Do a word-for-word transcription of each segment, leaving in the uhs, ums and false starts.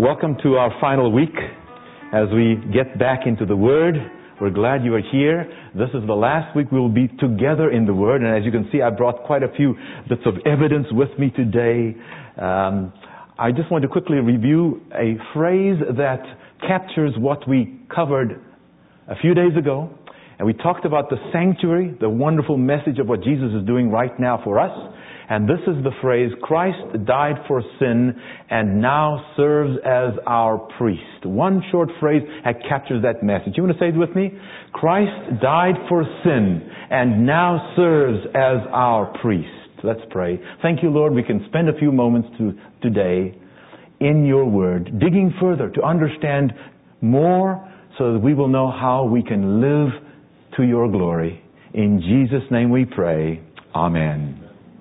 Welcome to our final week as we get back into the Word. We're glad you are here. This is the last week we will be together in the Word. And as you can see, I brought quite a few bits of evidence with me today. Um, I just want to quickly review a phrase that captures what we covered a few days ago. And we talked about the sanctuary, the wonderful message of what Jesus is doing right now for us. And this is the phrase, Christ died for sin and now serves as our priest. One short phrase that captures that message. You want to say it with me? Christ died for sin and now serves as our priest. Let's pray. Thank you, Lord. We can spend a few moments to, today in your word, digging further to understand more so that we will know how we can live to your glory. In Jesus' name we pray. Amen.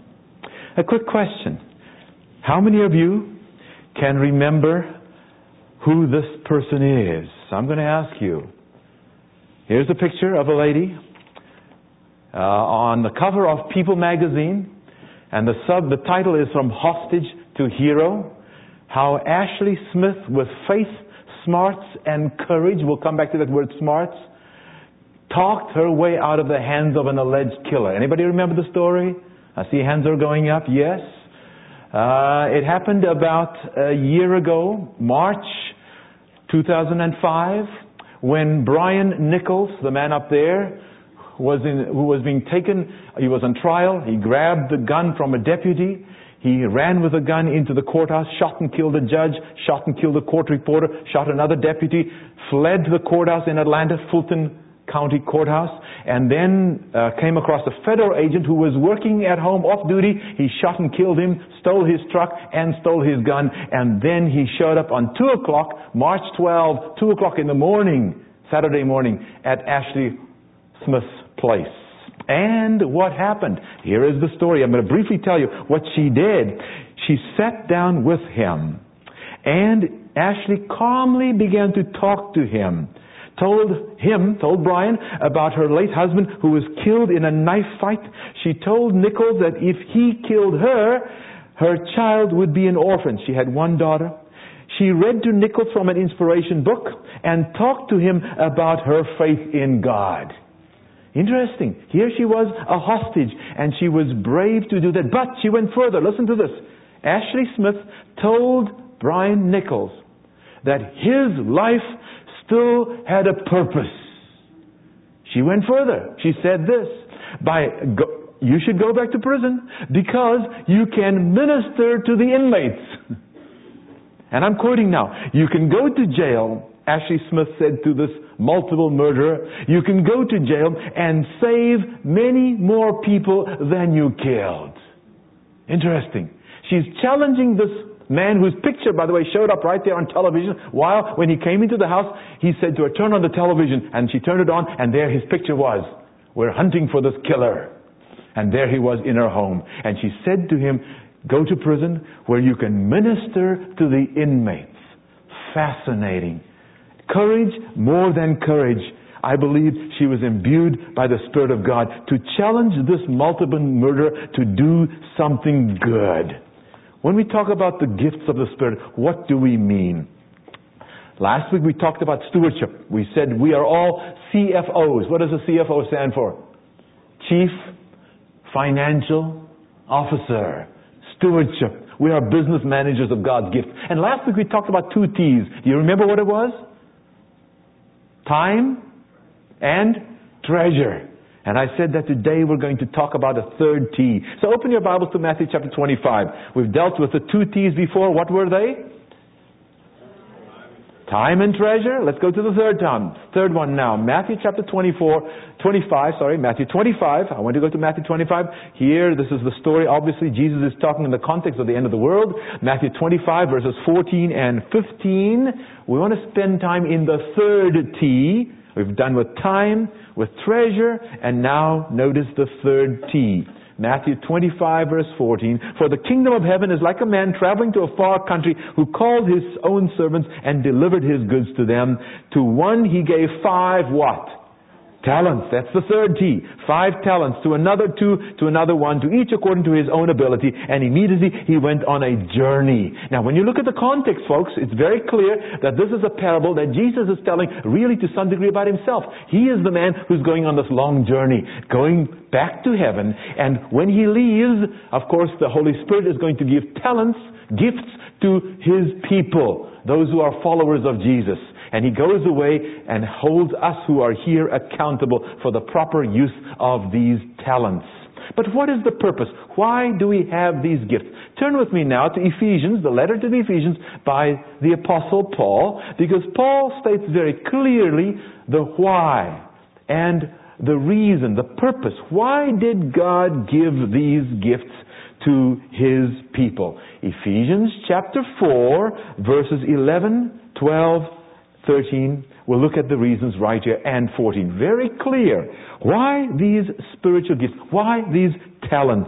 A quick question. How many of you can remember who this person is? I'm going to ask you. Here's a picture of a lady uh, on the cover of People magazine. And the sub, the title is From Hostage to Hero. How Ashley Smith, with faith, smarts, and courage, we'll come back to that word smarts, talked her way out of the hands of an alleged killer. Anybody remember the story? I see hands are going up. Yes. Uh, it happened about a year ago, March two thousand five, when Brian Nichols, the man up there, was in, who was being taken, he was on trial. He grabbed the gun from a deputy. He ran with the gun into the courthouse, shot and killed a judge, shot and killed a court reporter, shot another deputy, fled to the courthouse in Atlanta, Fulton County Courthouse, and then uh, came across a federal agent who was working at home off duty. He shot and killed him, stole his truck, and stole his gun. And then he showed up on two o'clock, March twelfth, two o'clock in the morning, Saturday morning, at Ashley Smith's place. And what happened? Here is the story. I'm going to briefly tell you what she did. She sat down with him, and Ashley calmly began to talk to him. Told him, told Brian, about her late husband who was killed in a knife fight. She told Nichols that if he killed her, her child would be an orphan. She had one daughter. She read to Nichols from an inspiration book and talked to him about her faith in God. Interesting. Here she was, a hostage, and she was brave to do that. But she went further. Listen to this. Ashley Smith told Brian Nichols that his life still had a purpose. She went further. She said this, by go, you should go back to prison because you can minister to the inmates. And I'm quoting now, you can go to jail, Ashley Smith said to this multiple murderer, you can go to jail and save many more people than you killed. Interesting. She's challenging this man whose picture, by the way, showed up right there on television. While, when he came into the house, he said to her, turn on the television. And she turned it on, and there his picture was. We're hunting for this killer. And there he was in her home. And she said to him, go to prison where you can minister to the inmates. Fascinating. Courage more than courage. I believe she was imbued by the Spirit of God to challenge this multiple murderer to do something good. When we talk about the gifts of the Spirit, what do we mean? Last week we talked about stewardship. We said we are all C F Os. What does a C F O stand for? Chief Financial Officer. Stewardship. We are business managers of God's gift. And last week we talked about two T's. Do you remember what it was? Time and treasure. And I said that today we're going to talk about a third T. So open your Bibles to Matthew chapter twenty-five. We've dealt with the two T's before. What were they? Time and treasure. Let's go to the third time. Third one now. Matthew chapter twenty-four, twenty-five, sorry, Matthew twenty-five. I want to go to Matthew twenty-five. Here, this is the story. Obviously, Jesus is talking in the context of the end of the world. Matthew twenty-five, verses fourteen and fifteen. We want to spend time in the third T. We've done with time, with treasure, and now notice the third T. Matthew twenty-five, verse fourteen. For the kingdom of heaven is like a man traveling to a far country who called his own servants and delivered his goods to them. To one he gave five what? Talents, that's the third T. Five talents, to another two, to another one, to each according to his own ability. And immediately he went on a journey. Now when you look at the context, folks, it's very clear that this is a parable that Jesus is telling really to some degree about himself. He is the man who's going on this long journey, going back to heaven. And when he leaves, of course, the Holy Spirit is going to give talents, gifts to his people, those who are followers of Jesus. And he goes away and holds us who are here accountable for the proper use of these talents. But what is the purpose? Why do we have these gifts? Turn with me now to Ephesians, the letter to the Ephesians by the Apostle Paul, because Paul states very clearly the why and the reason, the purpose. Why did God give these gifts to his people? Ephesians chapter four, verses eleven, twelve, thirteen, we'll look at the reasons right here, and fourteen. Very clear. Why these spiritual gifts? Why these talents?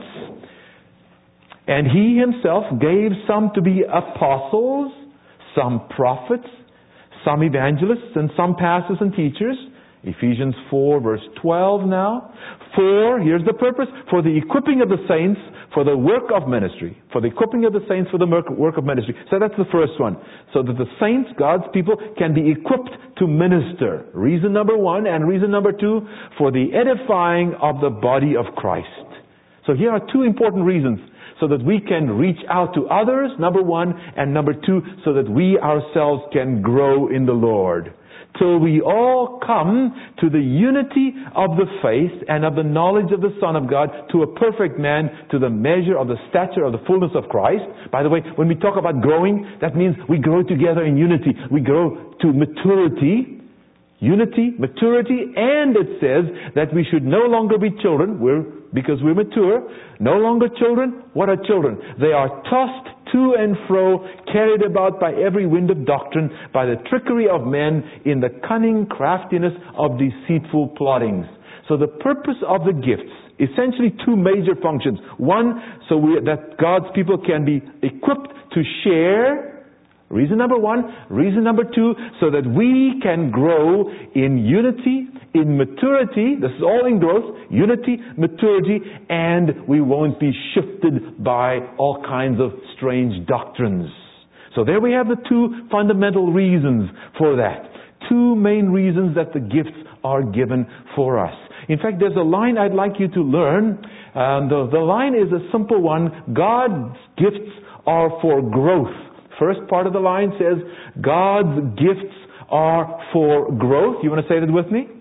And he himself gave some to be apostles, some prophets, some evangelists, and some pastors and teachers. Ephesians four, verse twelve now. For, here's the purpose, for the equipping of the saints, for the work of ministry. For the equipping of the saints for the work of ministry. So that's the first one. So that the saints, God's people, can be equipped to minister. Reason number one. And reason number two, for the edifying of the body of Christ. So here are two important reasons. So that we can reach out to others, number one. And number two, so that we ourselves can grow in the Lord. Till we all come to the unity of the faith and of the knowledge of the Son of God, to a perfect man, to the measure of the stature of the fullness of Christ. By the way, when we talk about growing, that means we grow together in unity. We grow to maturity. Unity, maturity, and it says that we should no longer be children, we're, because we're mature. No longer children. What are children? They are tossed to and fro, carried about by every wind of doctrine, by the trickery of men, in the cunning craftiness of deceitful plottings. So the purpose of the gifts, essentially two major functions. One, so we, that God's people can be equipped to share. Reason number one. Reason number two, so that we can grow in unity, in maturity. This is all in growth. Unity, maturity, and we won't be shifted by all kinds of strange doctrines. So there we have the two fundamental reasons for that. Two main reasons that the gifts are given for us. In fact, there's a line I'd like you to learn. Um, the, the line is a simple one. God's gifts are for growth. First part of the line says, God's gifts are for growth. You want to say that with me?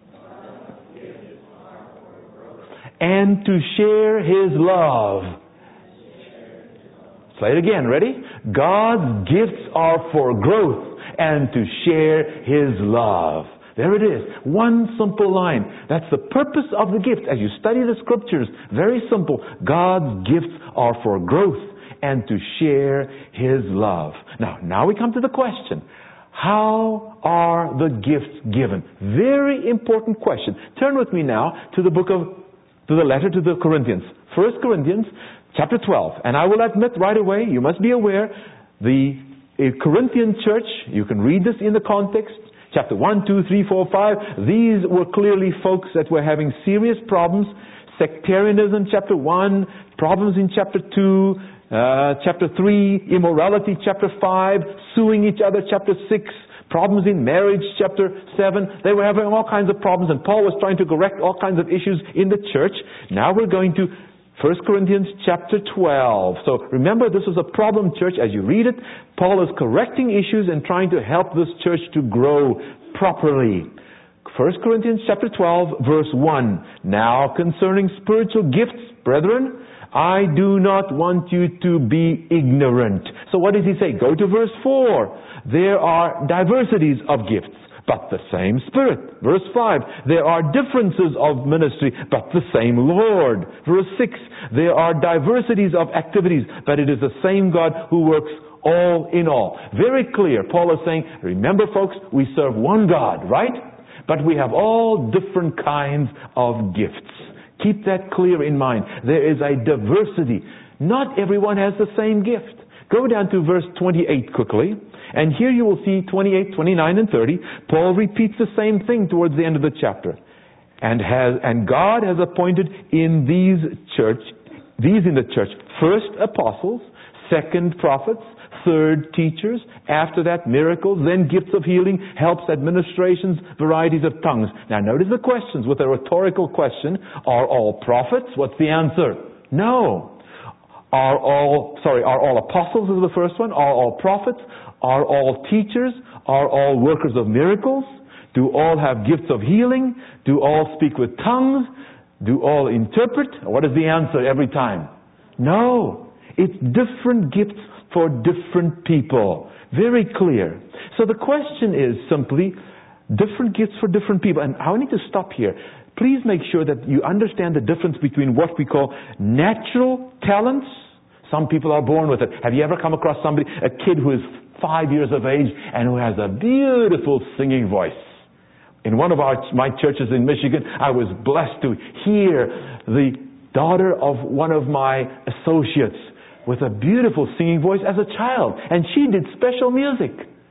And to share His love. Say it again. Ready? God's gifts are for growth and to share His love. There it is. One simple line. That's the purpose of the gift. As you study the scriptures, very simple. God's gifts are for growth and to share His love. Now, now we come to the question. How are the gifts given? Very important question. Turn with me now to the book of, to the letter to the Corinthians. First Corinthians chapter twelve. And I will admit right away, you must be aware, the Corinthian church, you can read this in the context, chapter one, two, three, four, five, these were clearly folks that were having serious problems. Sectarianism, chapter one, problems in chapter two, Uh, chapter three, immorality, chapter five, suing each other, chapter six, problems in marriage, chapter seven. They were having all kinds of problems, and Paul was trying to correct all kinds of issues in the church. Now we're going to First Corinthians chapter twelve. So remember, this is a problem church. As you read it, Paul is correcting issues and trying to help this church to grow properly. First Corinthians chapter twelve, verse one. Now concerning spiritual gifts, brethren, I do not want you to be ignorant. So what does he say? Go to verse four. There are diversities of gifts, but the same Spirit. Verse five. There are differences of ministry, but the same Lord. Verse six. There are diversities of activities, but it is the same God who works all in all. Very clear. Paul is saying, remember folks, we serve one God, right? But we have all different kinds of gifts. Keep that clear in mind. There is a diversity. Not everyone has the same gift. Go down to verse twenty-eight quickly. And here you will see twenty-eight, twenty-nine, and thirty. Paul repeats the same thing towards the end of the chapter. And has and God has appointed in these church, these in the church, first apostles, second prophets, third teachers, after that miracles, then gifts of healing, helps, administrations, varieties of tongues. Now notice the questions with a rhetorical question. Are all prophets? What's the answer? No. Are all, sorry, are all apostles is the first one? Are all prophets? Are all teachers? Are all workers of miracles? Do all have gifts of healing? Do all speak with tongues? Do all interpret? What is the answer every time? No. It's different gifts for different people. Very clear. So the question is simply, different gifts for different people. And I need to stop here. Please make sure that you understand the difference between what we call natural talents. Some people are born with it. Have you ever come across somebody, a kid who is five years of age and who has a beautiful singing voice? In one of our, my churches in Michigan, I was blessed to hear the daughter of one of my associates with a beautiful singing voice as a child. And she did special music.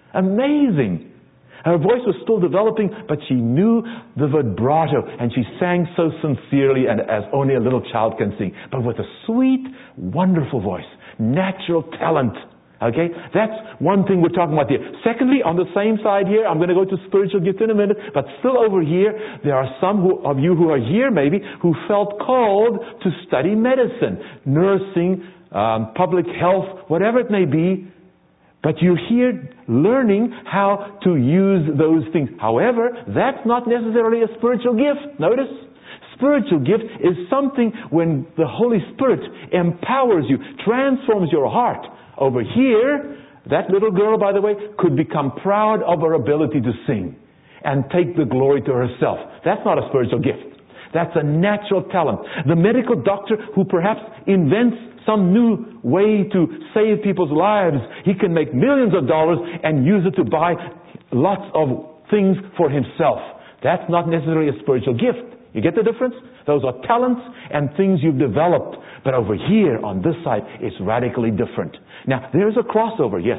Amazing. Her voice was still developing, but she knew the vibrato, and she sang so sincerely and as only a little child can sing. But with a sweet, wonderful voice. Natural talent. Okay? That's one thing we're talking about here. Secondly, on the same side here, I'm going to go to spiritual gifts in a minute, but still over here, there are some who, of you who are here maybe, who felt called to study medicine, nursing, um, public health, whatever it may be. But you're here learning how to use those things. However, that's not necessarily a spiritual gift. Notice? Spiritual gift is something when the Holy Spirit empowers you, transforms your heart. Over here, that little girl, by the way, could become proud of her ability to sing and take the glory to herself. That's not a spiritual gift. That's a natural talent. The medical doctor who perhaps invents some new way to save people's lives, he can make millions of dollars and use it to buy lots of things for himself. That's not necessarily a spiritual gift. You get the difference? Those are talents and things you've developed. But over here, on this side, it's radically different. Now, there's a crossover, yes.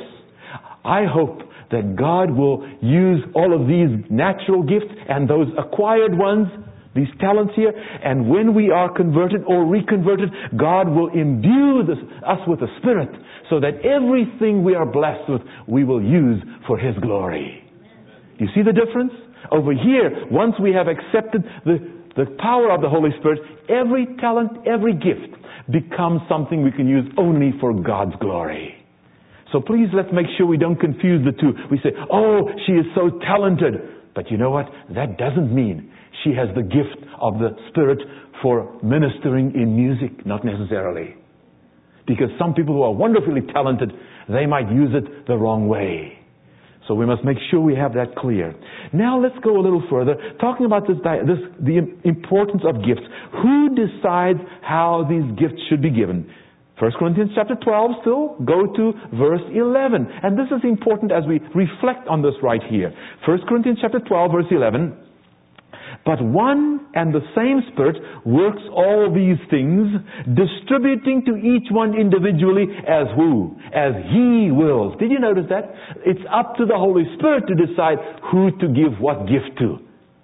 I hope that God will use all of these natural gifts and those acquired ones, these talents here, and when we are converted or reconverted, God will imbue this, us with the Spirit so that everything we are blessed with, we will use for His glory. Do you see the difference? Over here, once we have accepted the, the power of the Holy Spirit, every talent, every gift becomes something we can use only for God's glory. So please let's make sure we don't confuse the two. We say, oh, she is so talented. But you know what? That doesn't mean she has the gift of the Spirit for ministering in music. Not necessarily. Because some people who are wonderfully talented, they might use it the wrong way. So we must make sure we have that clear. Now let's go a little further, talking about this, this, the importance of gifts. Who decides how these gifts should be given? First Corinthians chapter twelve still, go to verse eleven. And this is important as we reflect on this right here. First Corinthians chapter twelve, verse eleven. But one and the same Spirit works all these things, distributing to each one individually as who? As He wills. Did you notice that? It's up to the Holy Spirit to decide who to give what gift to.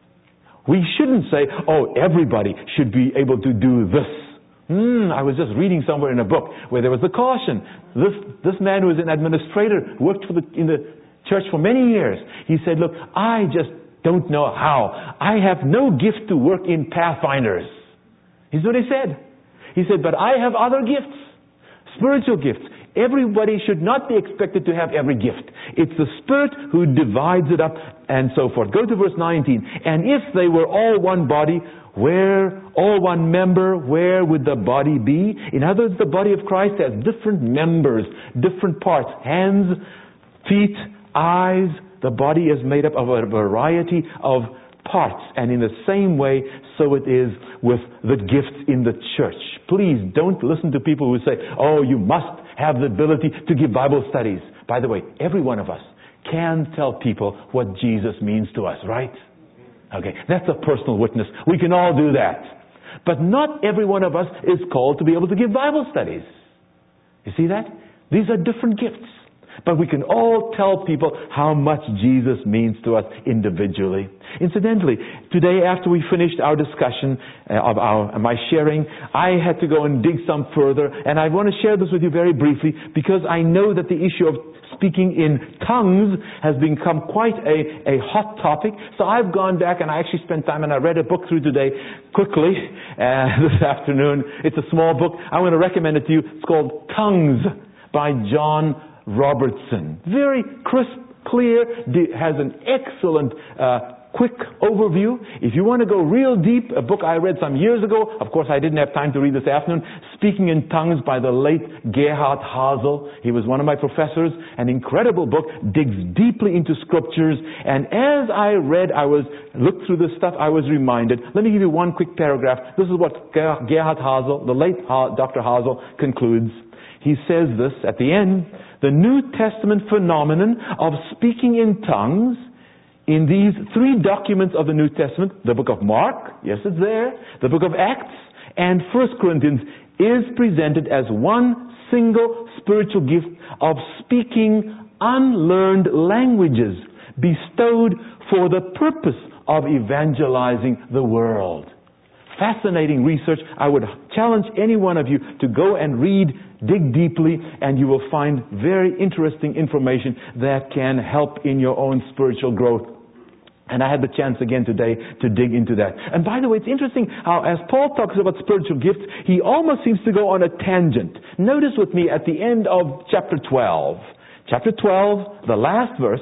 We shouldn't say, oh, everybody should be able to do this. Hmm, I was just reading somewhere in a book where there was the caution. This this man who was an administrator, worked for the, in the church for many years. He said, look, I just don't know how. I have no gift to work in Pathfinders. Here's what he said. He said, but I have other gifts, spiritual gifts. Everybody should not be expected to have every gift. It's the Spirit who divides it up and so forth. Go to verse nineteen. And if they were all one body, where all one member, where would the body be? In other words, the body of Christ has different members, different parts, hands, feet, eyes. The body is made up of a variety of parts. And in the same way, so it is with the gifts in the church. Please don't listen to people who say, oh, you must have the ability to give Bible studies. By the way, every one of us can tell people what Jesus means to us, right? Okay, that's a personal witness. We can all do that. But not every one of us is called to be able to give Bible studies. You see that? These are different gifts. But we can all tell people how much Jesus means to us individually. Incidentally, today after we finished our discussion uh, of our my sharing, I had to go and dig some further, and I want to share this with you very briefly because I know that the issue of speaking in tongues has become quite a, a hot topic. So I've gone back and I actually spent time and I read a book through today quickly uh, this afternoon. It's a small book. I want to recommend it to you. It's called Tongues by John Robertson. Very crisp, clear, has an excellent uh, quick overview. If you want to go real deep, a book I read some years ago, of course I didn't have time to read this afternoon, Speaking in Tongues by the late Gerhard Hasel. He was one of my professors. An incredible book, digs deeply into scriptures. And as I read, I was looked through this stuff, I was reminded. Let me give you one quick paragraph. This is what Gerhard Hasel, the late Doctor Hasel, concludes. He says this at the end: the New Testament phenomenon of speaking in tongues in these three documents of the New Testament, the book of Mark, yes it's there, the book of Acts, and First Corinthians, is presented as one single spiritual gift of speaking unlearned languages bestowed for the purpose of evangelizing the world. Fascinating research. I would challenge any one of you to go and read, dig deeply, and you will find very interesting information that can help in your own spiritual growth. And I had the chance again today to dig into that. And by the way, it's interesting how as Paul talks about spiritual gifts, he almost seems to go on a tangent. Notice with me at the end of chapter twelve. Chapter twelve, the last verse.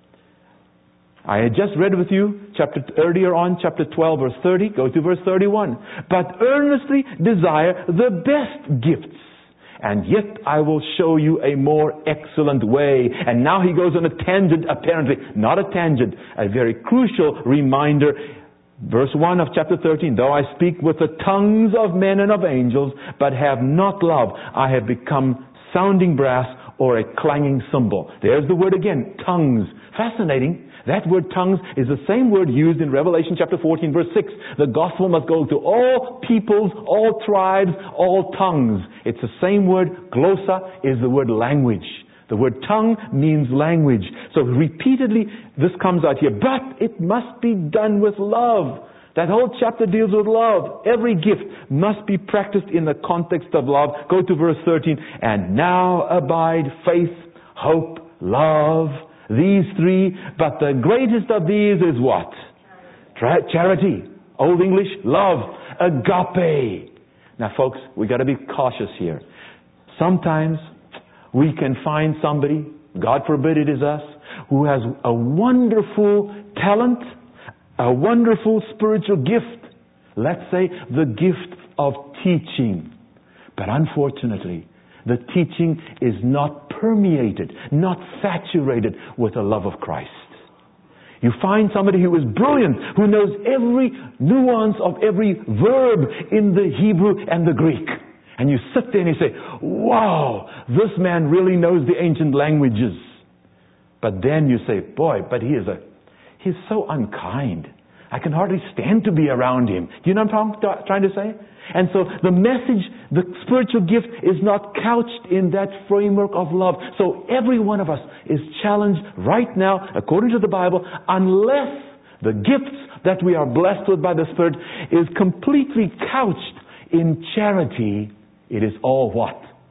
I had just read with you chapter earlier on, chapter twelve, verse thirty. Go to verse thirty-one. But earnestly desire the best gifts, and yet I will show you a more excellent way. And now he goes on a tangent, apparently. Not a tangent, a very crucial reminder. Verse one of chapter thirteen, though I speak with the tongues of men and of angels, but have not love, I have become sounding brass or a clanging cymbal. There's the word again, tongues. Fascinating. That word tongues is the same word used in Revelation chapter fourteen, verse six. The gospel must go to all peoples, all tribes, all tongues. It's the same word. Glossa is the word language. The word tongue means language. So repeatedly this comes out here. But it must be done with love. That whole chapter deals with love. Every gift must be practiced in the context of love. Go to verse thirteen. And now abide faith, hope, love. These three, but the greatest of these is what? Tra- charity. Old English, love. Agape. Now folks, we got to be cautious here. Sometimes we can find somebody, God forbid it is us, who has a wonderful talent, a wonderful spiritual gift. Let's say the gift of teaching. But unfortunately, the teaching is not permeated, not saturated with the love of Christ. You find somebody who is brilliant, who knows every nuance of every verb in the Hebrew and the Greek. And you sit there and you say, wow, this man really knows the ancient languages. But then you say, boy, but he is a, he's so unkind. I can hardly stand to be around him. Do you know what I'm trying to say? And so the message, the spiritual gift is not couched in that framework of love. So every one of us is challenged right now, according to the Bible, unless the gifts that we are blessed with by the Spirit is completely couched in charity, it is all what?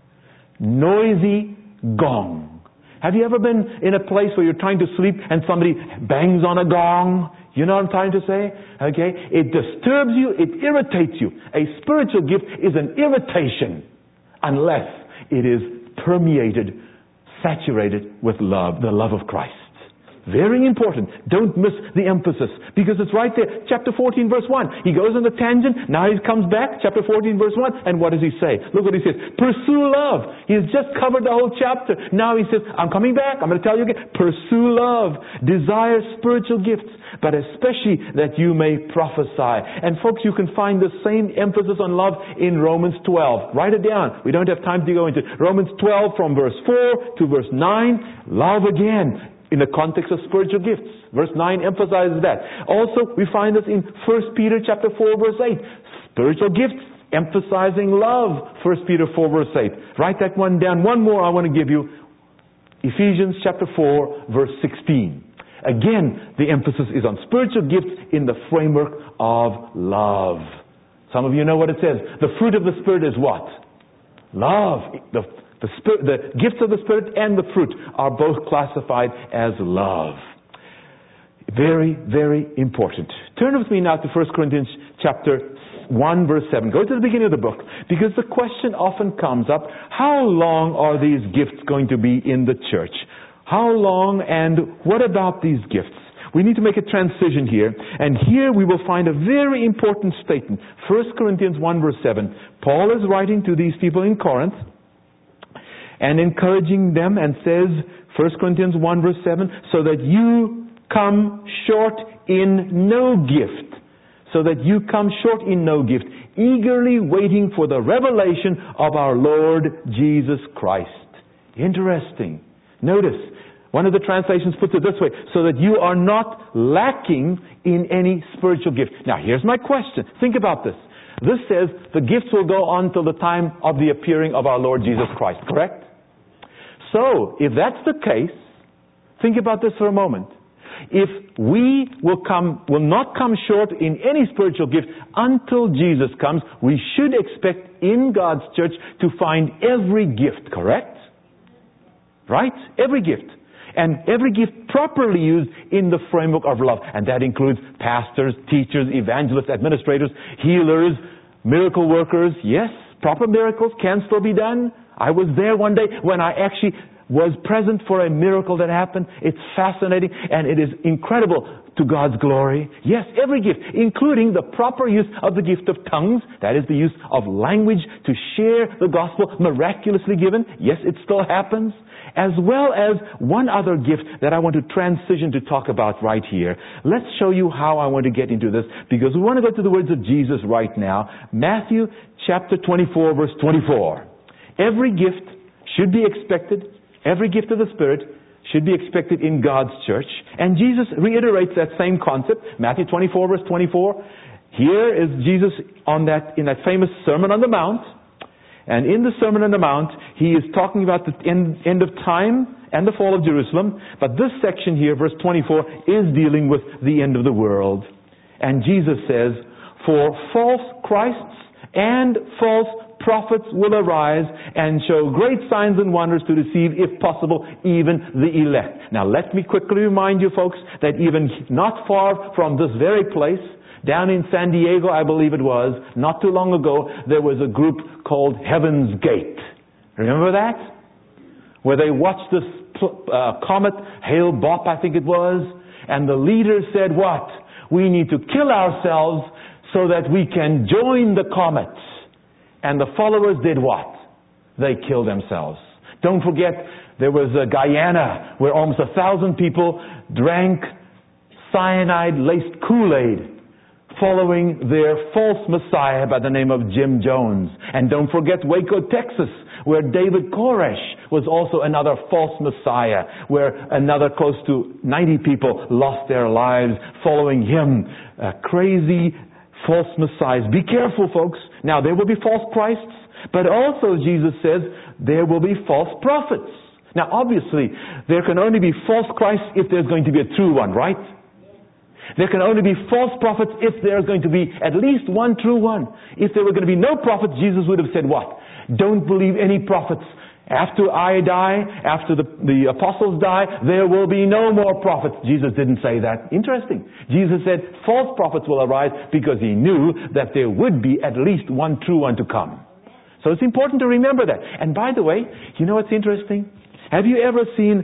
Noisy gong. Have you ever been in a place where you're trying to sleep and somebody bangs on a gong? You know what I'm trying to say? Okay? It disturbs you. It irritates you. A spiritual gift is an irritation unless it is permeated, saturated with love, the love of Christ. Very important. Don't miss the emphasis because it's right there. Chapter fourteen verse one. He goes on the tangent. Now he comes back. Chapter fourteen verse one. And what does he say? Look what he says. Pursue love. He has just covered the whole chapter. Now he says, I'm coming back. I'm going to tell you again. Pursue love. Desire spiritual gifts, but especially that you may prophesy. And folks, you can find the same emphasis on love in Romans twelve. Write it down. We don't have time to go into it. Romans twelve from verse four to verse nine. Love again. In the context of spiritual gifts. Verse nine emphasizes that. Also, we find this in First Peter chapter four, verse eight. Spiritual gifts emphasizing love. First Peter four, verse eight. Write that one down. One more I want to give you. Ephesians chapter four, verse sixteen. Again, the emphasis is on spiritual gifts in the framework of love. Some of you know what it says. The fruit of the Spirit is what? Love. The, the, spirit, the gifts of the Spirit and the fruit are both classified as love. Very, very important. Turn with me now to First Corinthians chapter one, verse seven. Go to the beginning of the book, because the question often comes up, how long are these gifts going to be in the church? How long, and what about these gifts? We need to make a transition here, and here we will find a very important statement. First Corinthians one, verse seven. Paul is writing to these people in Corinth and encouraging them, and says, First Corinthians one, verse seven, so that you come short in no gift. So that you come short in no gift, eagerly waiting for the revelation of our Lord Jesus Christ. Interesting. Notice, one of the translations puts it this way, so that you are not lacking in any spiritual gift. Now, here's my question. Think about this. This says the gifts will go on till the time of the appearing of our Lord Jesus Christ, correct? So, if that's the case, think about this for a moment. If we will come, will not come short in any spiritual gift until Jesus comes, we should expect in God's church to find every gift, correct? Right? Every gift. And every gift properly used in the framework of love. And that includes pastors, teachers, evangelists, administrators, healers, miracle workers. Yes, proper miracles can still be done. I was there one day when I actually was present for a miracle that happened. It's fascinating, and it is incredible to God's glory. Yes, every gift, including the proper use of the gift of tongues. That is the use of language to share the gospel, miraculously given. Yes, it still happens. As well as one other gift that I want to transition to talk about right here. Let's show you how I want to get into this, because we want to go to the words of Jesus right now. Matthew chapter twenty-four, verse twenty-four. Every gift should be expected. Every gift of the Spirit should be expected in God's church. And Jesus reiterates that same concept. Matthew twenty-four, verse twenty-four. Here is Jesus on that, in that famous Sermon on the Mount. And in the Sermon on the Mount, he is talking about the end, end of time and the fall of Jerusalem. But this section here, verse twenty-four, is dealing with the end of the world. And Jesus says, for false Christs and false prophets will arise and show great signs and wonders to deceive, if possible, even the elect. Now let me quickly remind you folks that even not far from this very place, down in San Diego, I believe it was, not too long ago, there was a group called Heaven's Gate. Remember that? Where they watched this uh, comet, Hale-Bopp I think it was, and the leader said what? We need to kill ourselves so that we can join the comet. And the followers did what? They killed themselves. Don't forget, there was a Guyana where almost a thousand people drank cyanide-laced Kool-Aid following their false messiah by the name of Jim Jones. And don't forget Waco, Texas, where David Koresh was also another false messiah, where another close to ninety people lost their lives following him. Uh, crazy false messiahs. Be careful, folks. Now, there will be false Christs, but also Jesus says there will be false prophets. Now, obviously, there can only be false Christs if there's going to be a true one, right? There can only be false prophets if there's going to be at least one true one. If there were going to be no prophets, Jesus would have said what? Don't believe any prophets. After I die, after the, the apostles die, there will be no more prophets. Jesus didn't say that. Interesting. Jesus said false prophets will arise because he knew that there would be at least one true one to come. So it's important to remember that. And by the way, you know what's interesting? Have you ever seen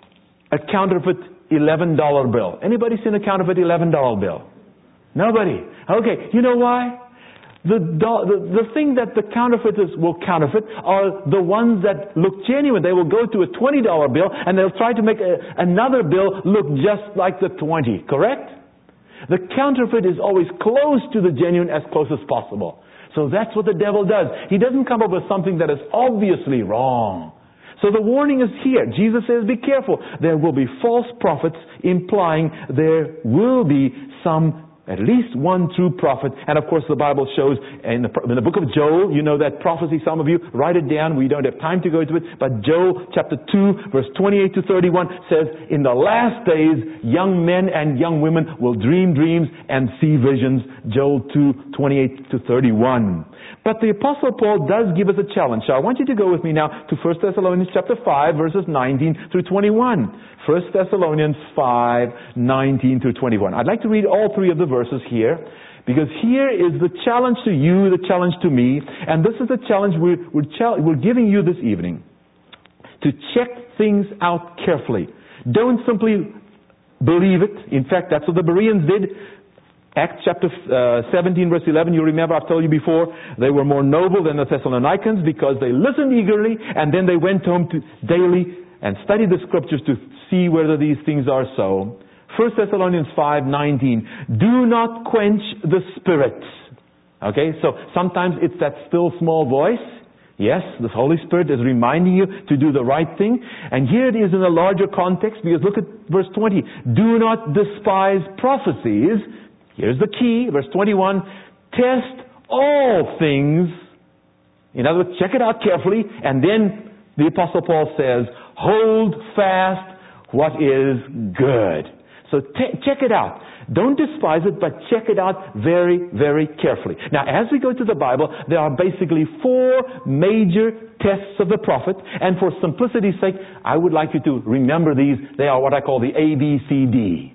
a counterfeit eleven dollar bill? Anybody seen a counterfeit eleven dollar bill? Nobody. Okay, you know why? The, the, the thing that the counterfeiters will counterfeit are the ones that look genuine. They will go to a twenty dollar bill and they'll try to make a, another bill look just like the twenty, correct? The counterfeit is always close to the genuine, as close as possible. So that's what the devil does. He doesn't come up with something that is obviously wrong. So the warning is here. Jesus says, be careful. There will be false prophets, implying there will be some At least one true prophet. And of course the Bible shows in the, in the book of Joel, you know that prophecy, some of you, write it down. We don't have time to go into it. But Joel chapter two, verse twenty-eight to thirty-one says, in the last days, young men and young women will dream dreams and see visions. Joel two, twenty-eight to thirty-one. But the Apostle Paul does give us a challenge. So I want you to go with me now to First Thessalonians chapter five, verses nineteen through twenty-one. First Thessalonians five, nineteen through twenty-one. I'd like to read all three of the verses here, because here is the challenge to you, the challenge to me, and this is the challenge we're, we're, chal- we're giving you this evening. To check things out carefully. Don't simply believe it. In fact, that's what the Bereans did. Acts chapter uh, seventeen, verse eleven, you remember I've told you before, they were more noble than the Thessalonians because they listened eagerly and then they went home to daily and studied the scriptures to see whether these things are so. First Thessalonians five, nineteen, do not quench the Spirit. Okay, so sometimes it's that still small voice. Yes, the Holy Spirit is reminding you to do the right thing. And here it is in a larger context, because look at verse twenty. Do not despise prophecies. Here's the key, verse twenty-one. Test all things. In other words, check it out carefully. And then the Apostle Paul says, hold fast what is good. So t- check it out. Don't despise it, but check it out very, very carefully. Now, as we go to the Bible, there are basically four major tests of the prophet. And for simplicity's sake, I would like you to remember these. They are what I call the A B C D.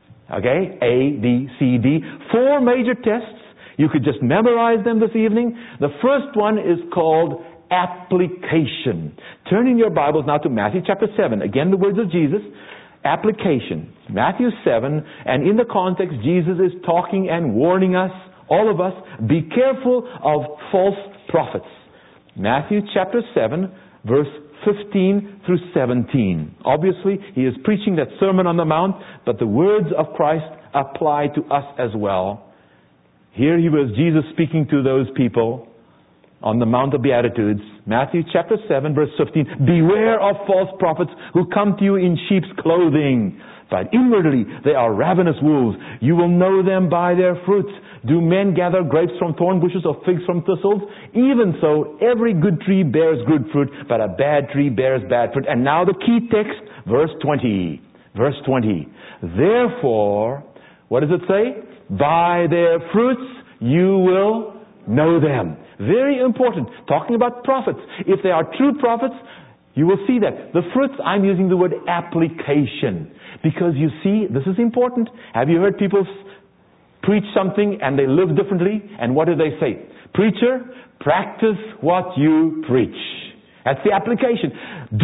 Okay? A, B, C, D. Four major tests. You could just memorize them this evening. The first one is called application. Turn in your Bibles now to Matthew chapter seven. Again, the words of Jesus. Application. Matthew seven. And in the context, Jesus is talking and warning us, all of us, be careful of false prophets. Matthew chapter seven, verse fifteen through seventeen. Obviously, he is preaching that Sermon on the Mount, but the words of Christ apply to us as well. Here he was, Jesus speaking to those people on the Mount of Beatitudes. Matthew chapter seven, verse fifteen. Beware of false prophets who come to you in sheep's clothing, but inwardly they are ravenous wolves. You will know them by their fruits. Do men gather grapes from thorn bushes or figs from thistles? Even so, every good tree bears good fruit, but a bad tree bears bad fruit. And now the key text, verse twenty. Verse twenty. Therefore, what does it say? By their fruits you will know them. Very important. Talking about prophets. If they are true prophets, you will see that. The fruits, I'm using the word application. Because you see, this is important. Have you heard people preach something and they live differently? And what do they say? Preacher, practice what you preach. That's the application.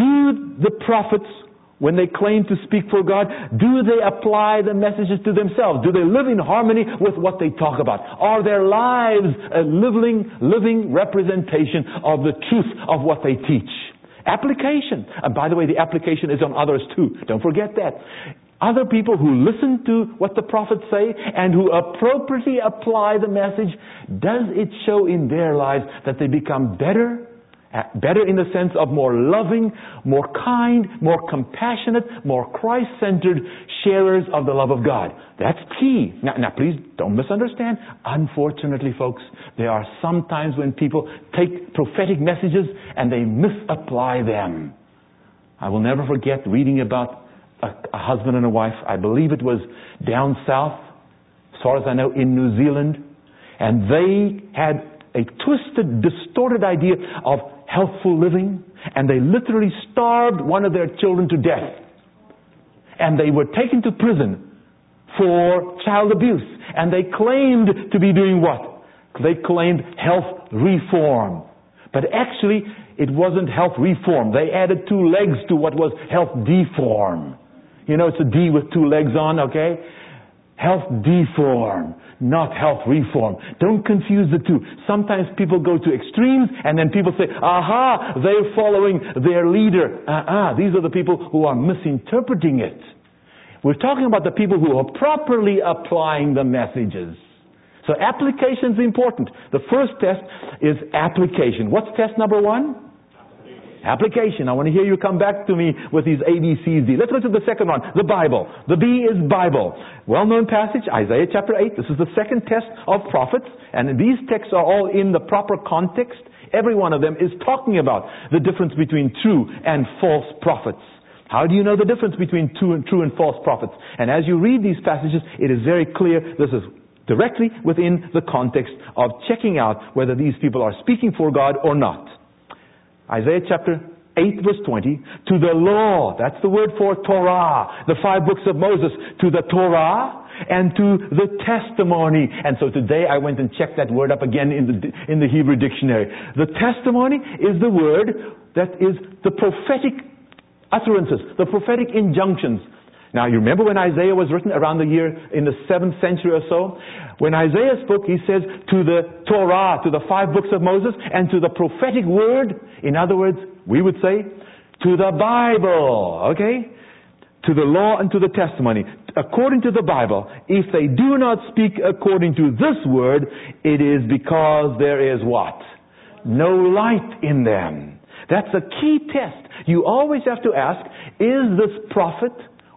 Do the prophets, when they claim to speak for God, do they apply the messages to themselves? Do they live in harmony with what they talk about? Are their lives a living, living representation of the truth of what they teach? Application. And by the way, the application is on others too. Don't forget that. Other people who listen to what the prophets say and who appropriately apply the message, does it show in their lives that they become better? Better in the sense of more loving, more kind, more compassionate, more Christ-centered sharers of the love of God. That's key. Now, now, please don't misunderstand. Unfortunately, folks, there are some times when people take prophetic messages and they misapply them. I will never forget reading about a, a husband and a wife. I believe it was down south, as far as I know, in New Zealand. And they had a twisted, distorted idea of healthful living, and they literally starved one of their children to death. And they were taken to prison for child abuse. And they claimed to be doing what? They claimed health reform. But actually, it wasn't health reform. They added two legs to what was health deform. You know, it's a D with two legs on, okay? Health deform, not health reform. Don't confuse the two. Sometimes people go to extremes and then people say, aha, they're following their leader. Uh-uh, these are the people who are misinterpreting it. We're talking about the people who are properly applying the messages. So application is important. The first test is application. What's test number one? Application. I want to hear you come back to me with these A, B, C's, D. Let's look at the second one, the Bible. The B is Bible. well-known passage, Isaiah chapter eight. This is the second test of prophets. And these texts are all in the proper context. Every one of them is talking about the difference between true and false prophets. How do you know the difference between true and, true and false prophets? And as you read these passages, it is very clear this is directly within the context of checking out whether these people are speaking for God or not. Isaiah chapter eight verse twenty, to the law, that's the word for Torah, the five books of Moses, to the Torah and to the testimony. And so today I went and checked that word up again in the, in the Hebrew dictionary. The testimony is the word that is the prophetic utterances, the prophetic injunctions. Now you remember when Isaiah was written around the year in the seventh century or so? When Isaiah spoke, he says to the Torah, to the five books of Moses, and to the prophetic word. In other words, we would say, to the Bible, okay? To the law and to the testimony. According to the Bible, if they do not speak according to this word, it is because there is what? No light in them. That's a key test. You always have to ask, is this prophet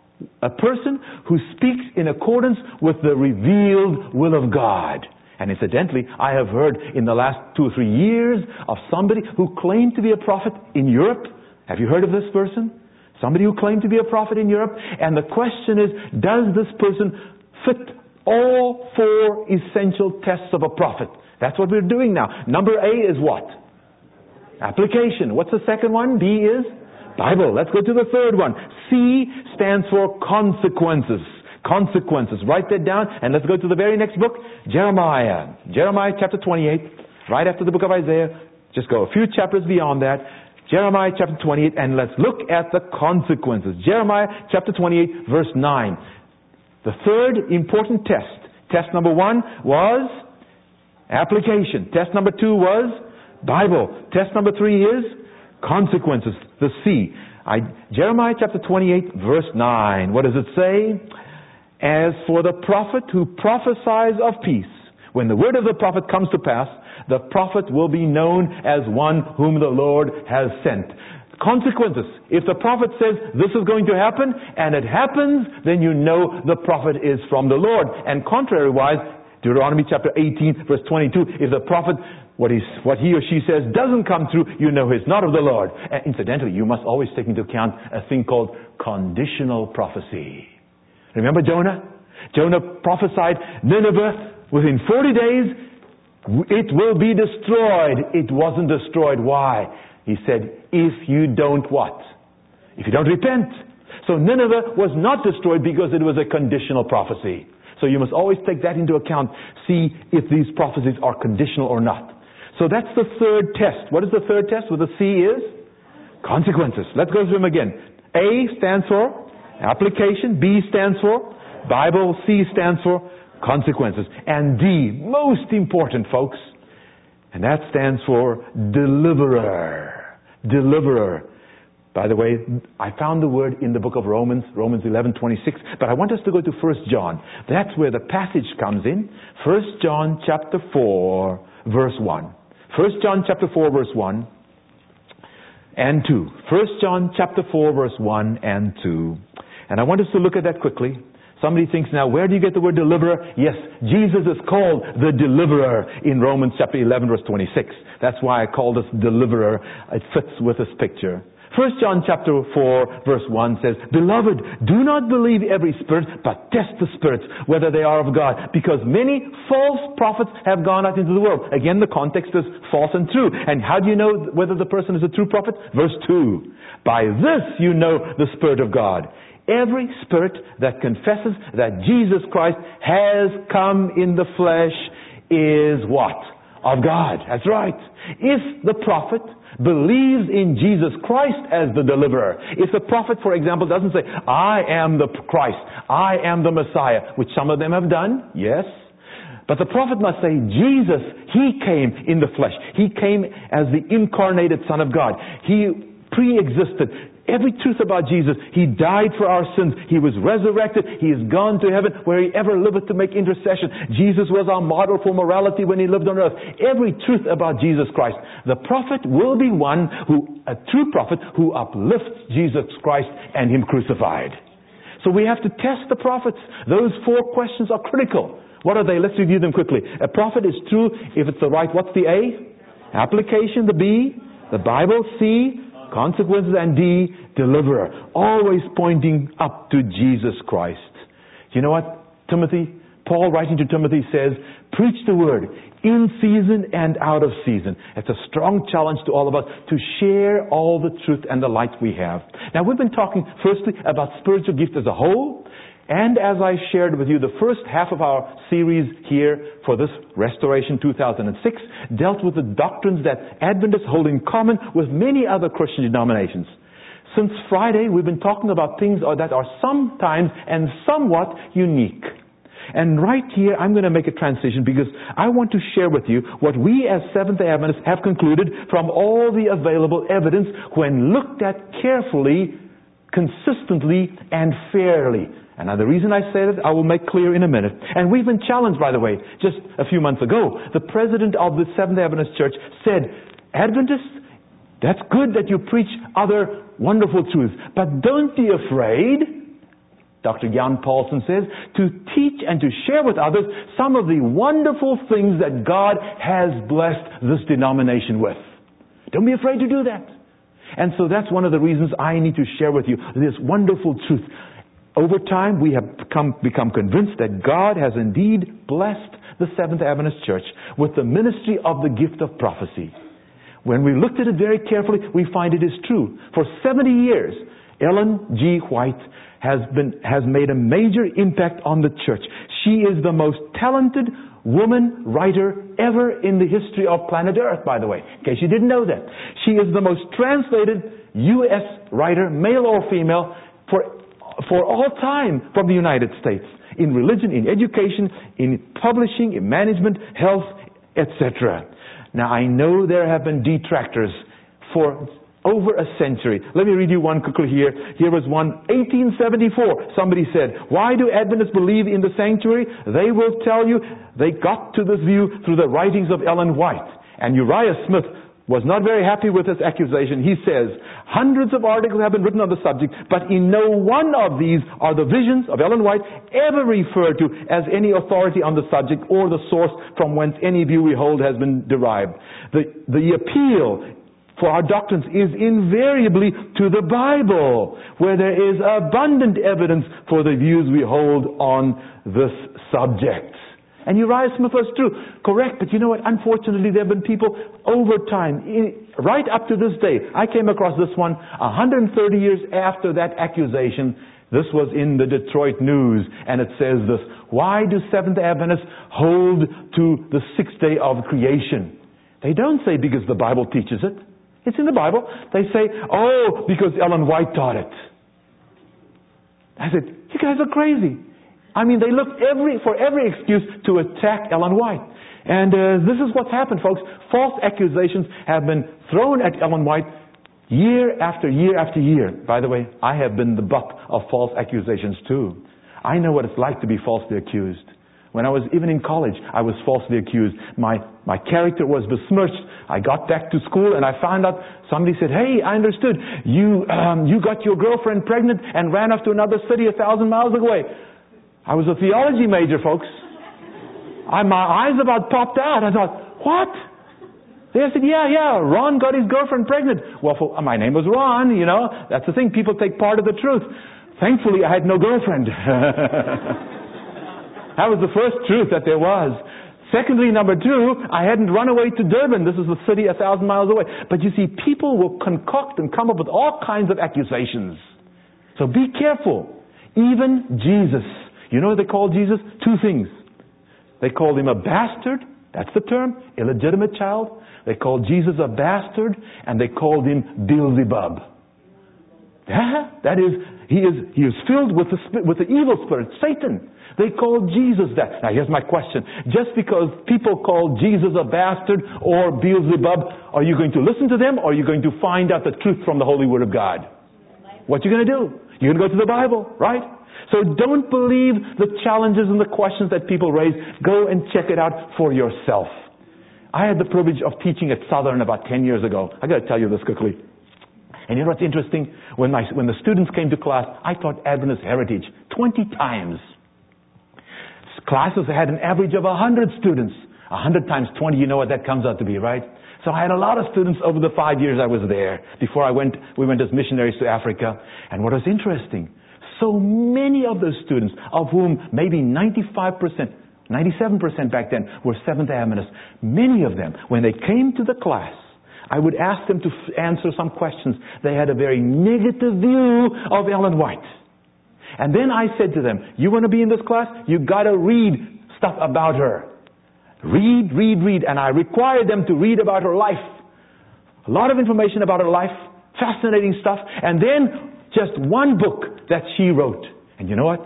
a person who speaks in accordance with the revealed will of God? And incidentally, I have heard in the last two or three years of somebody who claimed to be a prophet in Europe. Have you heard of this person? Somebody who claimed to be a prophet in Europe. And the question is, does this person fit all four essential tests of a prophet? That's what we're doing now. Number A is what? Application. What's the second one? B is Bible. Let's go to the third one. C stands for consequences. Consequences. Write that down and let's go to the very next book, Jeremiah. Jeremiah chapter twenty-eight, right after the book of Isaiah. Just go a few chapters beyond that. Jeremiah chapter twenty-eight, and let's look at the consequences. Jeremiah chapter twenty-eight, verse nine. The third important test. Test number one was application. Test number two was Bible. Test number three is consequences. The C. I, Jeremiah chapter twenty-eight, verse nine. What does it say? As for the prophet who prophesies of peace, when the word of the prophet comes to pass, the prophet will be known as one whom the Lord has sent. Consequences. If the prophet says this is going to happen, and it happens, then you know the prophet is from the Lord. And contrariwise, Deuteronomy chapter eighteen, verse twenty-two, if the prophet, what, he's, what he or she says doesn't come true, you know he's not of the Lord. And incidentally, you must always take into account a thing called conditional prophecy. Remember Jonah? Jonah prophesied Nineveh within forty days, it will be destroyed. It wasn't destroyed. Why? He said, if you don't what? If you don't repent. So Nineveh was not destroyed because it was a conditional prophecy. So you must always take that into account. See if these prophecies are conditional or not. So that's the third test. What is the third test with the C is? Consequences. Let's go through them again. A stands for application. B stands for Bible. C stands for consequences. And D, most important, folks, and that stands for deliverer. Deliverer. By the way, I found the word in the book of Romans, Romans eleven twenty-six, but I want us to go to First John. That's where the passage comes in. First John chapter four, verse one. First John chapter four, verse one and two. First John chapter four, verse one and two. And I want us to look at that quickly. Somebody thinks now, where do you get the word deliverer? Yes, Jesus is called the deliverer in Romans chapter eleven, verse twenty-six. That's why I call this deliverer. It fits with this picture. First John chapter four, verse one says, Beloved, do not believe every spirit, but test the spirits, whether they are of God, because many false prophets have gone out into the world. Again, the context is false and true. And how do you know whether the person is a true prophet? Verse two. By this you know the Spirit of God. Every spirit that confesses that Jesus Christ has come in the flesh is what? Of God. That's right. If the prophet believes in Jesus Christ as the deliverer, if the prophet, for example, doesn't say, I am the Christ, I am the Messiah, which some of them have done, yes, but the prophet must say, Jesus, He came in the flesh. He came as the incarnated Son of God. He pre-existed. Every truth about Jesus. He died for our sins. He was resurrected. He is gone to heaven where He ever liveth to make intercession. Jesus was our model for morality when He lived on earth. Every truth about Jesus Christ. The prophet will be one who, a true prophet, who uplifts Jesus Christ and Him crucified. So we have to test the prophets. Those four questions are critical. What are they? Let's review them quickly. A prophet is true if it's the right, what's the A? Application, the B. The Bible, C. Consequences, and D. Deliverer. Always pointing up to Jesus Christ. You know what, Timothy? Paul writing to Timothy says, preach the word in season and out of season. It's a strong challenge to all of us to share all the truth and the light we have. Now we've been talking firstly about spiritual gifts as a whole. And as I shared with you, the first half of our series here for this Restoration two thousand six dealt with the doctrines that Adventists hold in common with many other Christian denominations. Since Friday, we've been talking about things that are sometimes and somewhat unique. And right here, I'm going to make a transition because I want to share with you what we as Seventh-day Adventists have concluded from all the available evidence when looked at carefully, consistently, and fairly. And now the reason I say that, I will make clear in a minute. And we've been challenged, by the way, just a few months ago. The president of the Seventh-day Adventist Church said, Adventists, that's good that you preach other wonderful truths, but don't be afraid, Doctor Jan Paulson says, to teach and to share with others some of the wonderful things that God has blessed this denomination with. Don't be afraid to do that. And so that's one of the reasons I need to share with you this wonderful truth. Over time, we have become, become convinced that God has indeed blessed the Seventh-day Adventist Church with the ministry of the gift of prophecy. When we looked at it very carefully, we find it is true. For seventy years, Ellen G. White has been, has made a major impact on the church. She is the most talented woman writer ever in the history of planet Earth, by the way, in case you didn't know that. She is the most translated U S writer, male or female, for, for all time from the United States. In religion, in education, in publishing, in management, health, et cetera. Now, I know there have been detractors for over a century. Let me read you one quickly here. Here was one, eighteen seventy-four. Somebody said, why do Adventists believe in the sanctuary? They will tell you they got to this view through the writings of Ellen White. And Uriah Smith was not very happy with this accusation. He says, hundreds of articles have been written on the subject, but in no one of these are the visions of Ellen White ever referred to as any authority on the subject or the source from whence any view we hold has been derived. The, the appeal for our doctrines is invariably to the Bible, where there is abundant evidence for the views we hold on this subject. And Uriah Smith was true, correct, but you know what? Unfortunately, there have been people over time, in, right up to this day. I came across this one one hundred thirty years after that accusation. This was in the Detroit News, and it says this: why do Seventh-day Adventists hold to the sixth day of creation? They don't say because the Bible teaches it. It's in the Bible. They say, oh, because Ellen White taught it. I said, you guys are crazy. I mean, they look every for every excuse to attack Ellen White. And uh, this is what's happened, folks. False accusations have been thrown at Ellen White year after year after year. By the way, I have been the butt of false accusations too. I know what it's like to be falsely accused. When I was even in college, I was falsely accused. My my character was besmirched. I got back to school and I found out, somebody said, hey, I understood. You um, you got your girlfriend pregnant and ran off to another city a thousand miles away. I was a theology major, folks. I, my eyes about popped out. I thought, what? They said, yeah, yeah, Ron got his girlfriend pregnant. Well, for, my name was Ron, you know. That's the thing. People take part of the truth. Thankfully, I had no girlfriend. That was the first truth that there was. Secondly, number two, I hadn't run away to Durban. This is a city a thousand miles away. But you see, people will concoct and come up with all kinds of accusations. So be careful. Even Jesus. You know what they call Jesus? Two things. They called him a bastard. That's the term. Illegitimate child. They called Jesus a bastard. And they called him Beelzebub. Yeah, that is, he is, he is filled with the, with the evil spirit, Satan. They called Jesus that. Now here's my question. Just because people call Jesus a bastard or Beelzebub, are you going to listen to them or are you going to find out the truth from the Holy Word of God? What are you going to do? You're going to go to the Bible, right? So don't believe the challenges and the questions that people raise. Go and check it out for yourself. I had the privilege of teaching at Southern about ten years ago. I got to tell you this quickly. And you know what's interesting? When my, when the students came to class, I taught Adventist Heritage twenty times. Classes had an average of one hundred students. one hundred times twenty, you know what that comes out to be, right? So I had a lot of students over the five years I was there. Before I went, we went as missionaries to Africa. And what was interesting, so many of those students, of whom maybe ninety-five percent, ninety-seven percent back then were Seventh-day Adventists, many of them, when they came to the class, I would ask them to f- answer some questions. They had a very negative view of Ellen White. And then I said to them, you want to be in this class? You got to read stuff about her. Read, read, read. And I required them to read about her life. A lot of information about her life. Fascinating stuff. And then just one book that she wrote. And you know what?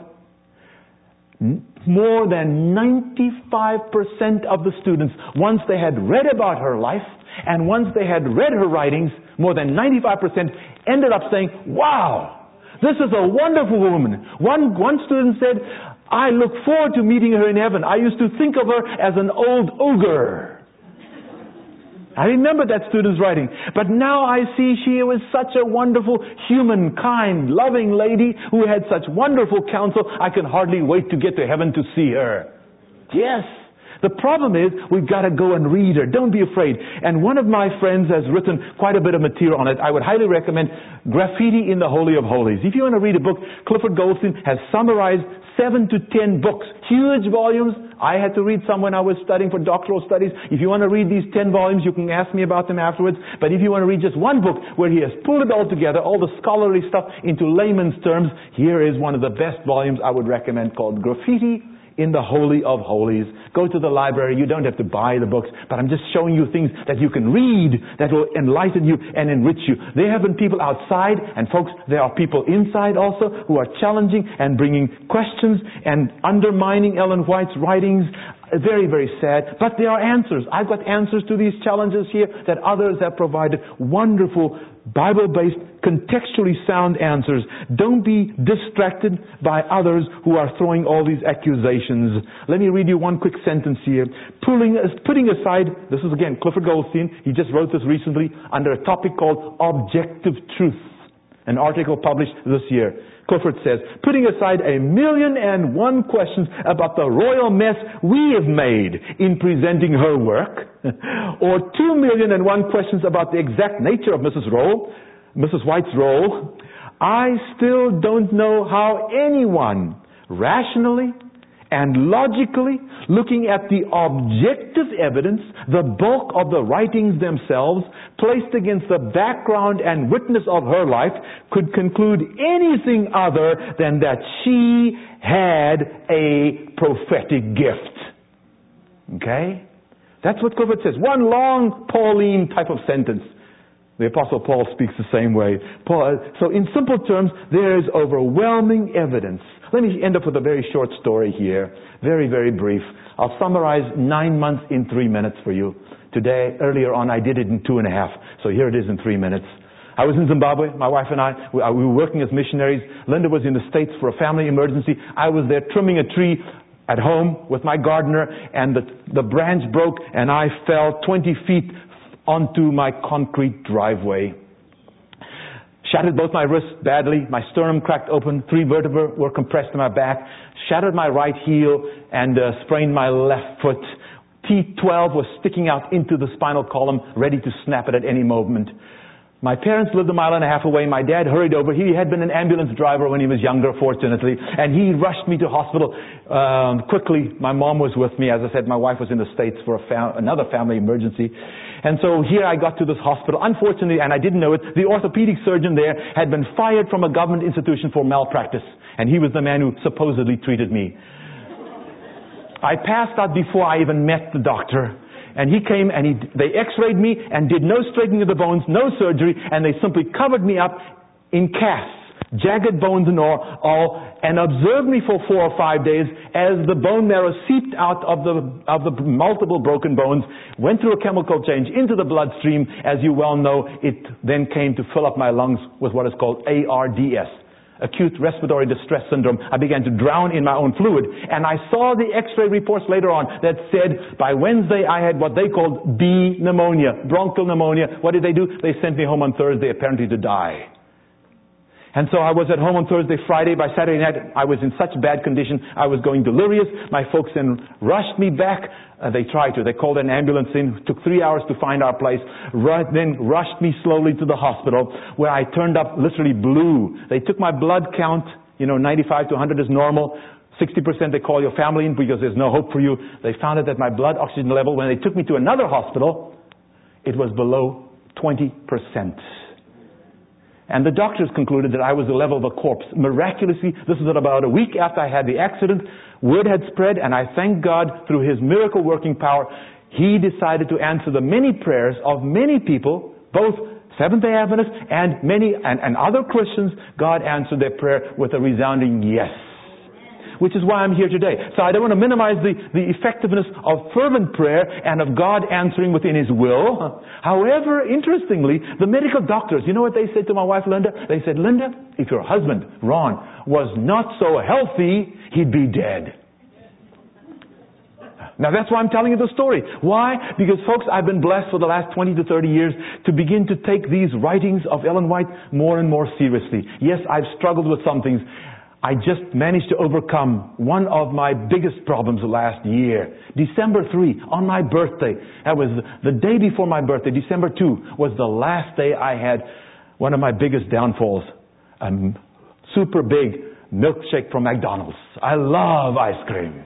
More than ninety-five percent of the students, once they had read about her life, and once they had read her writings, more than ninety-five percent ended up saying, wow, this is a wonderful woman. One, one student said, I look forward to meeting her in heaven. I used to think of her as an old ogre. I remember that student's writing. But now I see she was such a wonderful, human, kind, loving lady who had such wonderful counsel. I can hardly wait to get to heaven to see her. Yes. The problem is, we've got to go and read her. Don't be afraid. And one of my friends has written quite a bit of material on it. I would highly recommend Graffiti in the Holy of Holies. If you want to read a book, Clifford Goldstein has summarized seven to ten books. Huge volumes. I had to read some when I was studying for doctoral studies. If you want to read these ten volumes, you can ask me about them afterwards. But if you want to read just one book where he has pulled it all together, all the scholarly stuff into layman's terms, here is one of the best volumes I would recommend called Graffiti in the Holy of Holies. Go to the library. You don't have to buy the books, but I'm just showing you things that you can read that will enlighten you and enrich you. There have been people outside, and folks, there are people inside also who are challenging and bringing questions and undermining Ellen White's writings. Very, very sad. But there are answers. I've got answers to these challenges here that others have provided. Wonderful, Bible-based, contextually sound answers. Don't be distracted by others who are throwing all these accusations. Let me read you one quick sentence here. Pulling, putting aside, this is again Clifford Goldstein. He just wrote this recently under a topic called Objective Truth. An article published this year. Clifford says, putting aside a million and one questions about the royal mess we have made in presenting her work, or two million and one questions about the exact nature of Missus Role, Missus White's role, I still don't know how anyone rationally and logically, looking at the objective evidence, the bulk of the writings themselves, placed against the background and witness of her life, could conclude anything other than that she had a prophetic gift. Okay? That's what Clifford says. One long Pauline type of sentence. The Apostle Paul speaks the same way. Paul, so in simple terms, there is overwhelming evidence. Let me end up with a very short story here. Very, very brief. I'll summarize nine months in three minutes for you. Today, earlier on, I did it in two and a half. So here it is in three minutes. I was in Zimbabwe. My wife and I, we were working as missionaries. Linda was in the States for a family emergency. I was there trimming a tree at home with my gardener, and the, the branch broke, and I fell twenty feet onto my concrete driveway. Shattered both my wrists badly. My sternum cracked open. Three vertebrae were compressed in my back. Shattered my right heel and uh, sprained my left foot. T twelve was sticking out into the spinal column, ready to snap it at any moment. My parents lived a mile and a half away. My dad hurried over. He had been an ambulance driver when he was younger, fortunately. And he rushed me to hospital um, quickly. My mom was with me. As I said, my wife was in the States for a fam- another family emergency. And so here I got to this hospital. Unfortunately, and I didn't know it, the orthopedic surgeon there had been fired from a government institution for malpractice. And he was the man who supposedly treated me. I passed out before I even met the doctor. And he came and he, they x-rayed me and did no straightening of the bones, no surgery, and they simply covered me up in casts, jagged bones and all, all, and observed me for four or five days as the bone marrow seeped out of the, of the multiple broken bones, went through a chemical change into the bloodstream. As you well know, it then came to fill up my lungs with what is called A R D S. acute respiratory distress syndrome. I began to drown in my own fluid. And I saw the x-ray reports later on that said by Wednesday I had what they called B pneumonia, bronchial pneumonia. What did they do? They sent me home on Thursday apparently to die. And so I was at home on Thursday, Friday. By Saturday night, I was in such bad condition, I was going delirious. My folks then rushed me back. Uh, they tried to. They called an ambulance in. It took three hours to find our place. Right, then rushed me slowly to the hospital, where I turned up literally blue. They took my blood count. You know, ninety-five to one hundred is normal. sixty percent they call your family in because there's no hope for you. They found out that my blood oxygen level, when they took me to another hospital, it was below twenty percent. And the doctors concluded that I was the level of a corpse. Miraculously, this was about a week after I had the accident. Word had spread, and I thank God through His miracle working power, He decided to answer the many prayers of many people, both Seventh-day Adventists and many and, and other Christians. God answered their prayer with a resounding yes. Which is why I'm here today. So I don't want to minimize the, the effectiveness of fervent prayer and of God answering within His will. However, interestingly, the medical doctors, you know what they said to my wife, Linda? They said, Linda, if your husband, Ron, was not so healthy, he'd be dead. Now that's why I'm telling you the story. Why? Because folks, I've been blessed for the last twenty to thirty years to begin to take these writings of Ellen White more and more seriously. Yes, I've struggled with some things. I just managed to overcome one of my biggest problems last year. December third, on my birthday. That was the day before my birthday. December second was the last day I had one of my biggest downfalls. A super big milkshake from McDonald's. I love ice cream.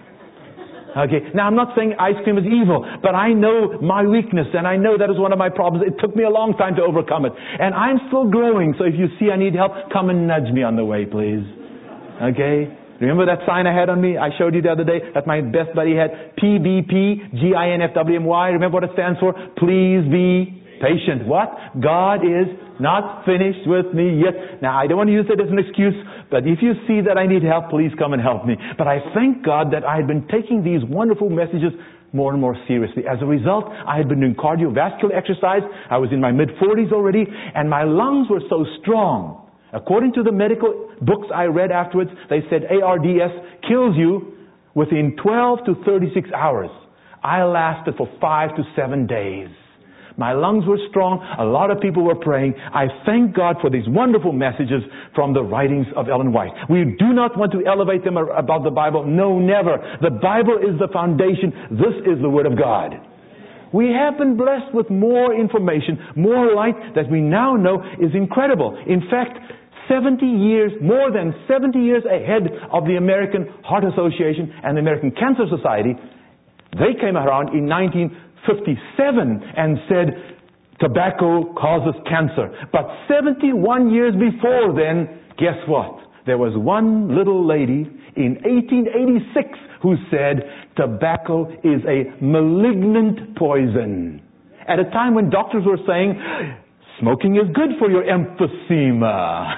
Okay, now I'm not saying ice cream is evil, but I know my weakness and I know that is one of my problems. It took me a long time to overcome it. And I'm still growing, so if you see I need help, come and nudge me on the way, please. Okay? Remember that sign I had on me? I showed you the other day that my best buddy had. P B P G I N F W M Y. Remember what it stands for? Please be patient. What? God is not finished with me yet. Now, I don't want to use it as an excuse, but if you see that I need help, please come and help me. But I thank God that I had been taking these wonderful messages more and more seriously. As a result, I had been doing cardiovascular exercise. I was in my mid-forties already, and my lungs were so strong. According to the medical books I read afterwards, they said A R D S kills you within twelve to thirty-six hours. I lasted for five to seven days. My lungs were strong. A lot of people were praying. I thank God for these wonderful messages from the writings of Ellen White. We do not want to elevate them above the Bible. No, never. The Bible is the foundation. This is the Word of God. We have been blessed with more information, more light that we now know is incredible. In fact, seventy years, more than seventy years ahead of the American Heart Association and the American Cancer Society, they came around in nineteen fifty-seven and said tobacco causes cancer. But seventy-one years before then, guess what? There was one little lady in eighteen eighty-six who said tobacco is a malignant poison. At a time when doctors were saying smoking is good for your emphysema.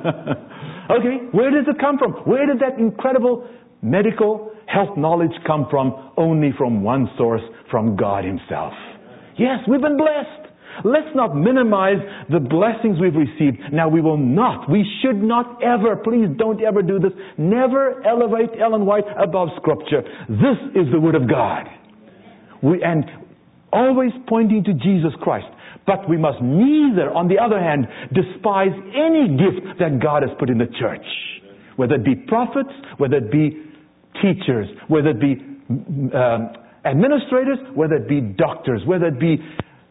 Okay, where does it come from? Where did that incredible medical health knowledge come from? Only from one source, from God Himself. Yes, we've been blessed. Let's not minimize the blessings we've received. Now, we will not, we should not ever, please don't ever do this, never elevate Ellen White above Scripture. This is the Word of God. We, and always pointing to Jesus Christ. But we must neither, on the other hand, despise any gift that God has put in the church. Whether it be prophets, whether it be teachers, whether it be um, administrators, whether it be doctors, whether it be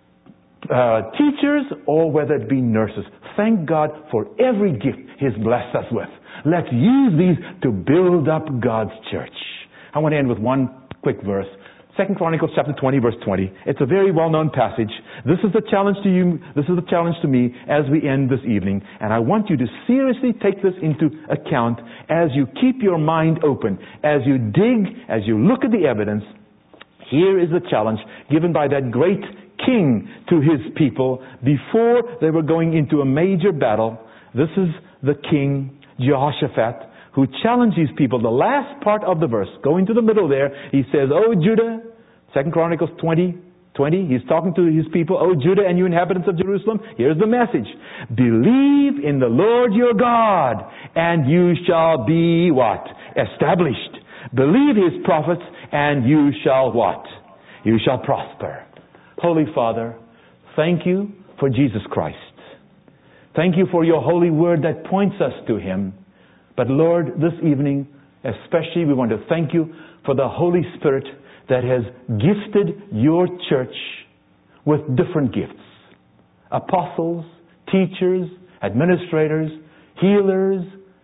uh, teachers, or whether it be nurses. Thank God for every gift He's blessed us with. Let's use these to build up God's church. I want to end with one quick verse. Second Chronicles chapter twenty, verse twenty. It's a very well-known passage. This is the challenge to you. This is the challenge to me as we end this evening. And I want you to seriously take this into account as you keep your mind open, as you dig, as you look at the evidence. Here is the challenge given by that great king to his people before they were going into a major battle. This is the king Jehoshaphat, who challenged these people. The last part of the verse, going to the middle there, he says, "O Judah," Second Chronicles twenty twenty, he's talking to his people, O Judah and you inhabitants of Jerusalem, here's the message. Believe in the Lord your God, and you shall be what? Established. Believe his prophets, and you shall what? You shall prosper. Holy Father, thank you for Jesus Christ. Thank you for your holy word that points us to him. But Lord, this evening, especially we want to thank you for the Holy Spirit that has gifted your church with different gifts. Apostles, teachers, administrators, healers,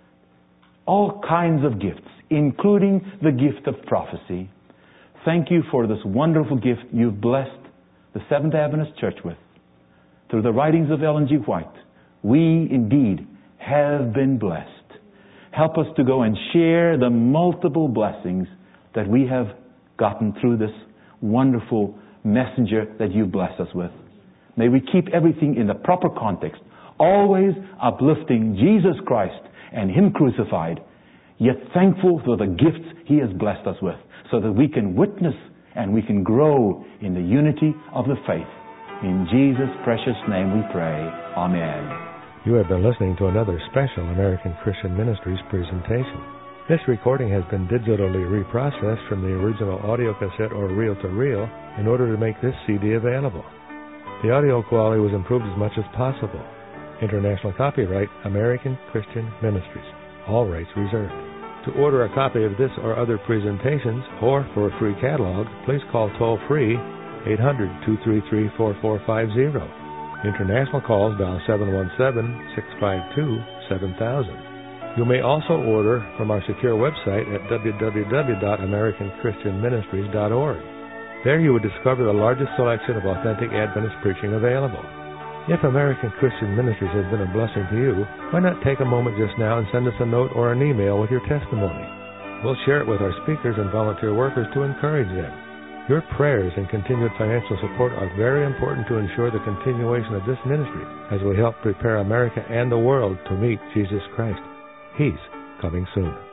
all kinds of gifts, including the gift of prophecy. Thank you for this wonderful gift you've blessed the Seventh Adventist Church with. Through the writings of Ellen G. White, we indeed have been blessed. Help us to go and share the multiple blessings that we have gotten through this wonderful messenger that you've blessed us with. May we keep everything in the proper context, always uplifting Jesus Christ and him crucified, yet thankful for the gifts he has blessed us with, so that we can witness and we can grow in the unity of the faith. In Jesus' precious name we pray. Amen. You have been listening to another special American Christian Ministries presentation. This recording has been digitally reprocessed from the original audio cassette or reel-to-reel in order to make this C D available. The audio quality was improved as much as possible. International copyright, American Christian Ministries. All rights reserved. To order a copy of this or other presentations, or for a free catalog, please call toll-free eight hundred, two three three, four four five zero. International calls dial seven one seven, six five two, seven thousand. You may also order from our secure website at w w w dot american christian ministries dot org. There you will discover the largest selection of authentic Adventist preaching available. If American Christian Ministries has been a blessing to you, why not take a moment just now and send us a note or an email with your testimony? We'll share it with our speakers and volunteer workers to encourage them. Your prayers and continued financial support are very important to ensure the continuation of this ministry as we help prepare America and the world to meet Jesus Christ. He's coming soon.